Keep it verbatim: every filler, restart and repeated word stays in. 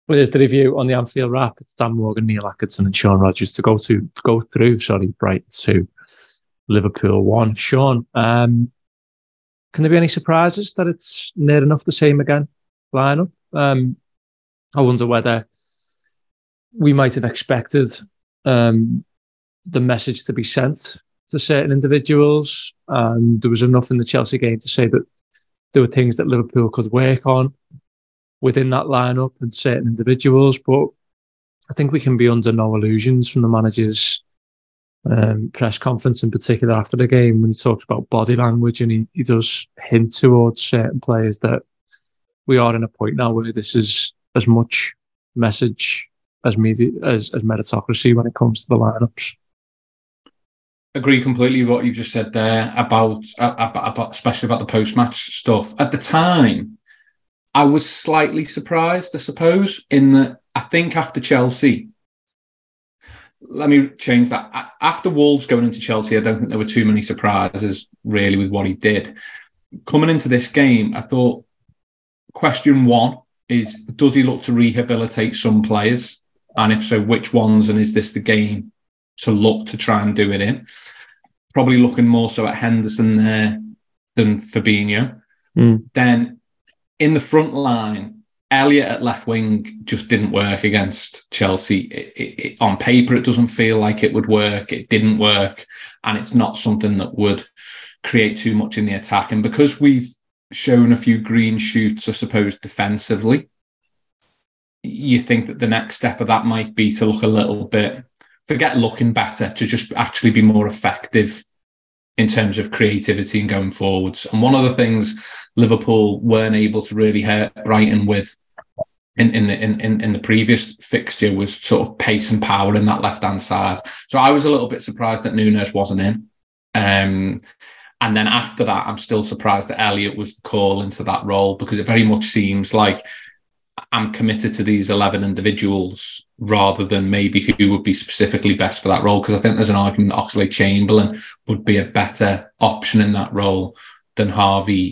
Well, there's the review on the Anfield Wrap. It's Dan Morgan, Neil Atkinson, and Sean Rogers to go to go through. Sorry, Brighton two, Liverpool one. Sean, um, can there be any surprises that it's near enough the same again lineup? Um, I wonder whether we might have expected um, the message to be sent to certain individuals, and there was enough in the Chelsea game to say that there were things that Liverpool could work on within that lineup and certain individuals. But I think we can be under no illusions from the manager's um, press conference, in particular after the game, when he talks about body language, and he, he does hint towards certain players that we are in a point now where this is as much message as media as, as meritocracy when it comes to the lineups. Agree completely with what you've just said there about, about, about especially about the post-match stuff. At the time, I was slightly surprised, I suppose, in that I think after Chelsea, let me change that. After Wolves going into Chelsea, I don't think there were too many surprises really with what he did. Coming into this game, I thought question one is, does he look to rehabilitate some players? And if so, which ones? And is this the game to look to try and do it in? Probably looking more so at Henderson there than Fabinho. Mm. Then in the front line, Elliott at left wing just didn't work against Chelsea. It, it, it, on paper, it doesn't feel like it would work. It didn't work. And it's not something that would create too much in the attack. And because we've shown a few green shoots, I suppose, defensively, you think that the next step of that might be to look a little bit, forget looking better, to just actually be more effective in terms of creativity and going forwards. And one of the things Liverpool weren't able to really hurt Brighton with in, in, the, in, in the previous fixture was sort of pace and power in that left-hand side. So I was a little bit surprised that Núñez wasn't in. Um, and then after that, I'm still surprised that Elliott was the call into that role, because it very much seems like I'm committed to these eleven individuals rather than maybe who would be specifically best for that role. Because I think there's an argument that Oxlade-Chamberlain would be a better option in that role than Harvey